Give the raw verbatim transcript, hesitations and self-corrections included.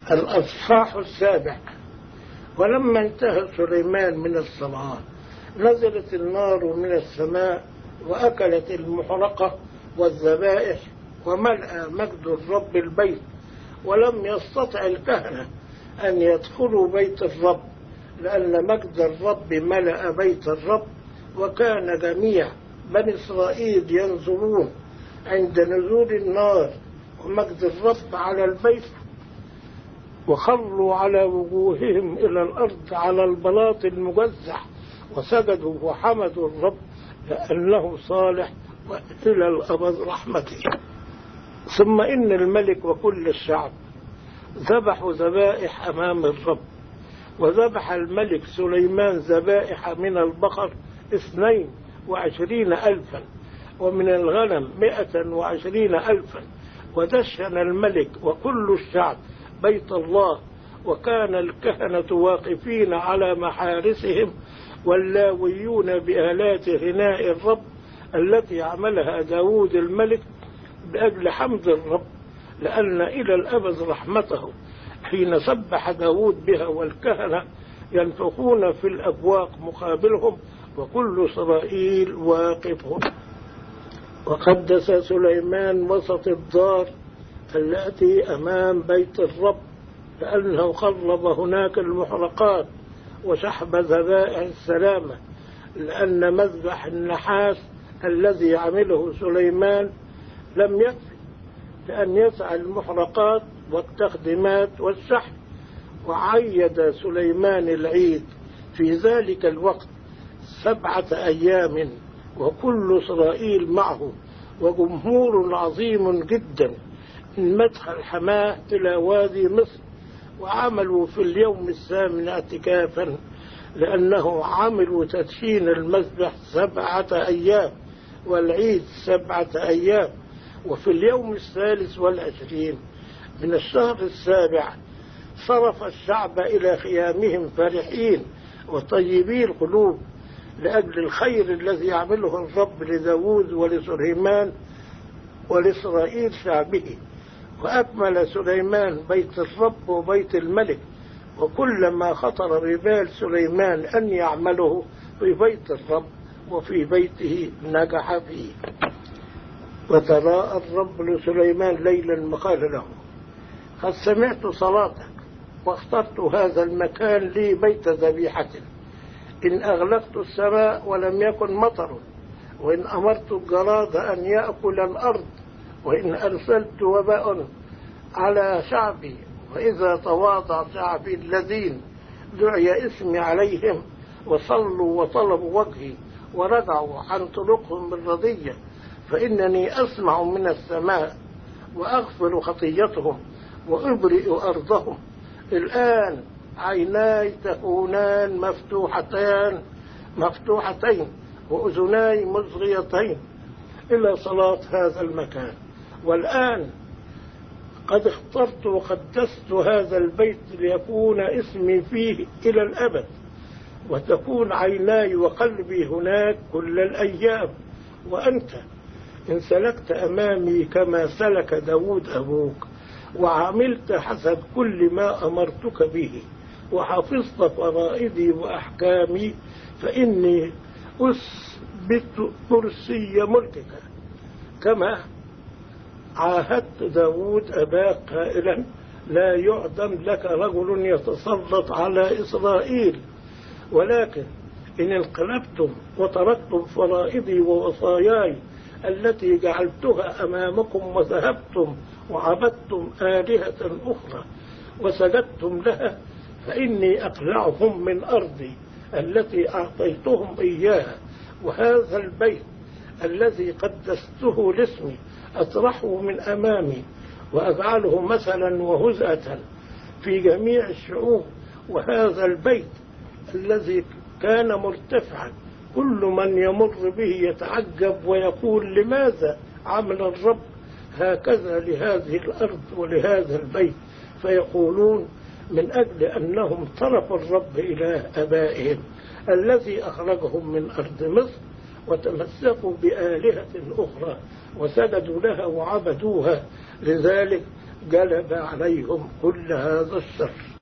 الأصحاح السابع. ولما انتهى سليمان من الصلاة نزلت النار من السماء وأكلت المحرقة والذبائح وملأ مجد الرب البيت، ولم يستطع الكهنة أن يدخلوا بيت الرب لأن مجد الرب ملأ بيت الرب. وكان جميع بني إسرائيل ينظرون عند نزول النار ومجد الرب على البيت، وخروا على وجوههم إلى الأرض على البلاط المجزح وسجدوا وحمدوا الرب لأنه صالح وإلى الأبد رحمته. ثم إن الملك وكل الشعب ذبحوا ذبائح أمام الرب. وذبح الملك سليمان ذبائح من البقر اثنين وعشرين ألفا ومن الغنم مئة وعشرين ألفا. ودشن الملك وكل الشعب بيت الله، وكان الكهنة واقفين على محارسهم واللاويون بآلات غناء الرب التي عملها داود الملك بأجل حمد الرب لأن إلى الأبد رحمته، حين سبح داود بها والكهنة ينفخون في الأبواق مقابلهم وكل إسرائيل واقفهم. وقدس سليمان وسط الدار التي أمام بيت الرب لأنه قرب هناك المحرقات وشحب ذبائح السلامة، لأن مذبح النحاس الذي عمله سليمان لم يكفي لأن يسعى المحرقات والتقديمات والشحب. وعيد سليمان العيد في ذلك الوقت سبعة أيام وكل إسرائيل معه وجمهور عظيم جدا من مدخل حماه إلى وادي مصر. وعملوا في اليوم الثامن اعتكافا لأنه عملوا تدشين المذبح سبعة أيام والعيد سبعة أيام. وفي اليوم الثالث والعشرين من الشهر السابع صرف الشعب إلى خيامهم فرحين وطيبي القلوب لأجل الخير الذي يعمله الرب لداود ولسليمان ولإسرائيل شعبه. وأكمل سليمان بيت الرب وبيت الملك، وكل ما خطر ببال سليمان أن يعمله في بيت الرب وفي بيته نجح فيه. وتراءى الرب لسليمان ليلا وقال له: قد سمعت صلاتك واخترت هذا المكان لي بيت ذبيحة. إن أغلقت السماء ولم يكن مطر، وإن أمرت الجراد أن يأكل الأرض، وإن أرسلت وباء على شعبي، وإذا تواضع شعبي الذين دعي اسمي عليهم وصلوا وطلبوا وجهي ورجعوا عن طرقهم بالرضية، فإنني أسمع من السماء وأغفر خطيتهم وأبرئ أرضهم. الآن عيناي تكونان مفتوحتان مفتوحتين وأذناي مصغيتين إلى صلاة هذا المكان. والآن قد اخترت وقدست هذا البيت ليكون اسمي فيه إلى الأبد، وتكون عيناي وقلبي هناك كل الأيام. وأنت إن سلكت أمامي كما سلك داود أبوك وعملت حسب كل ما أمرتك به وحفظت فرائضي وأحكامي، فإني أثبت كرسي ملكك كما عاهدت داود أباك قائلا: لا يعدم لك رجل يتسلط على إسرائيل. ولكن إن انقلبتم وتركتم فرائضي ووصاياي التي جعلتها أمامكم وذهبتم وعبدتم آلهة أخرى وسجدتم لها، فإني أقلعهم من أرضي التي أعطيتهم إياها، وهذا البيت الذي قدسته لاسمي أطرحه من أمامي وأجعله مثلا وهزءة في جميع الشعوب. وهذا البيت الذي كان مرتفعا كل من يمر به يتعجب ويقول: لماذا عمل الرب هكذا لهذه الأرض ولهذا البيت؟ فيقولون: من أجل أنهم تركوا الرب إله آبائهم الذي أخرجهم من أرض مصر وتمسكوا بآلهة أخرى وسجدوا لها وعبدوها، لذلك جلب عليهم كل هذا الشر.